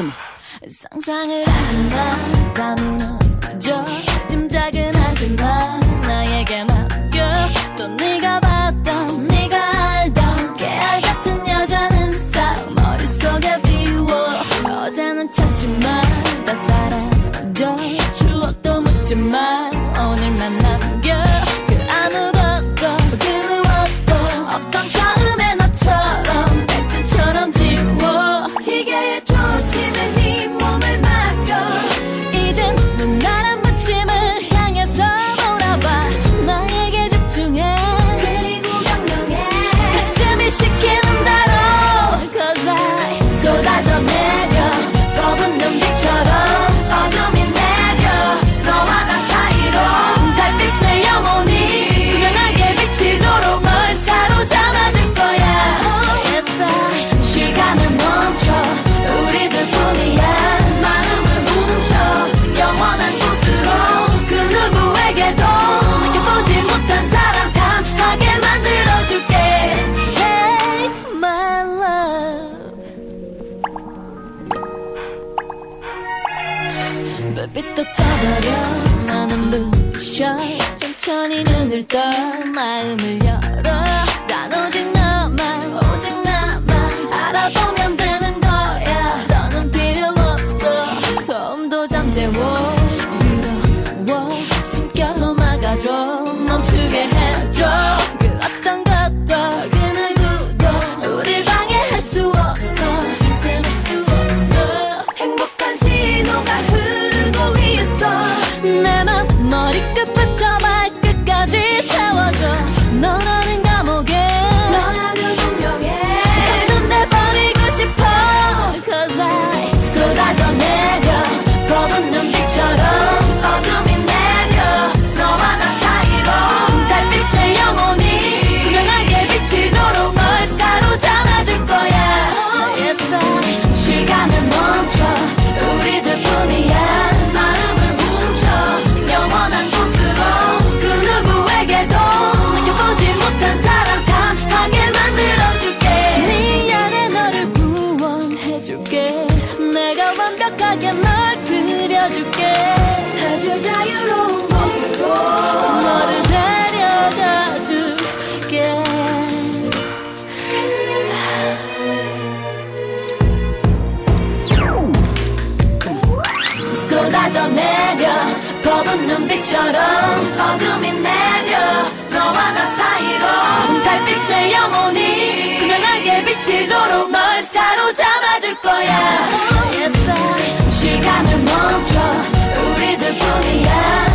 상상을 하지마 다 무너져 짐작은 하지마 나에게 맡겨 또 네가 봤던 네가 알던 깨알 같은 여자는 싹 머릿속에 비워 어제는 찾지마 다 사라져 추억도 묻지마 오늘만 남겨 그 아무것도 그 무엇도 어떤 처음에 너처럼 백지처럼 지워 시계에 초침에 네 몸을 맡겨 이젠 눈나란 무침을 향해서 몰아봐 나에게 집중해 그리고 명령해 가슴이 시키는 대로 Cause I 쏟아져 내려 검은 눈빛처럼 어둠이 내려 너와 나 사이로 달빛의 영혼이 투명하게 비치도록 널 사로잡아줄 거야 Yes I 시간을 멈춰 우리들 뿐이야 마음을 훔쳐 영원한 곳으로 그 누구에게도 느껴보지 못한 사랑 강하게 만들어줄게 Take my love 불빛도 꺼버려 나는 부셔 천천히 눈을 떠 마음을 열어 난 오직 나만 알아보면 되는 거야 너는 필요 없어 소음도 잠재워 시끄러워 숨결로 막아줘 멈추게 해줘 그 어떤 것도 그 누구도 우릴 방해할 수 없어 시샘할 수 없어 행복한 신호가 흐르고 있어 내 맘 머리끝부터 발끝까지 채워줘 너라는 감옥에 너라는 운명에 감전돼버리고 싶어 Cause I 쏟아져 내려 검은 눈빛처럼 어둠이 내려 너와 나 사이로 달빛의 영혼이 투명하게 비치도록 널 사로잡아줄 거야 Yes I 시간을 멈춰 우리들 뿐이야 마음을 훔쳐 영원한 곳으로 그 누구에게도 느껴보지 못한 사랑 강하게 만들어줄게 네 안에 너를 구원해줄게 내가 완벽하게 널 그려줄게 아주 자유로운 곳으로 너를 데려가줄게 쏟아져 내려 검은 눈빛처럼 어둠이 내려 너와 나 사이로 달빛의 영혼이 투명하게 비치도록 널 사로잡아줄 거야 Yes I 시간을 멈춰 우리들 뿐이야